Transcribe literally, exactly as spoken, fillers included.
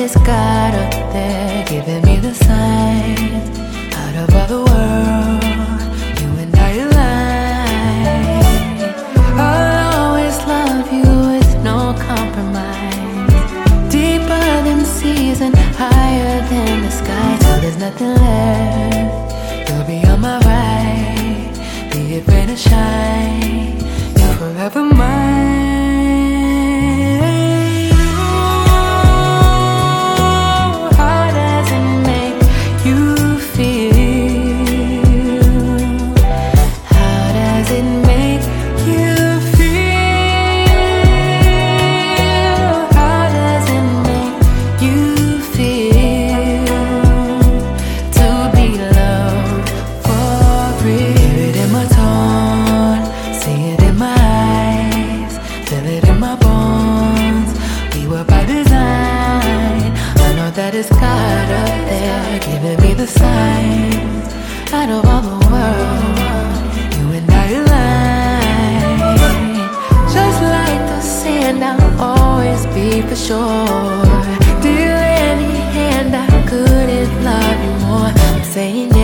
it's God up there giving me the signs. Out of all the world, you and I align. I'll always love you with no compromise. Deeper than seas and higher than the sky. Till there's nothing left, you'll be on my right. Be it rain or shine, you're forever mine. That is God up there giving me the signs. Out of all the world, you and I align. Just like the sand, I'll always be for sure. Dear any hand, I couldn't love you more. I'm saying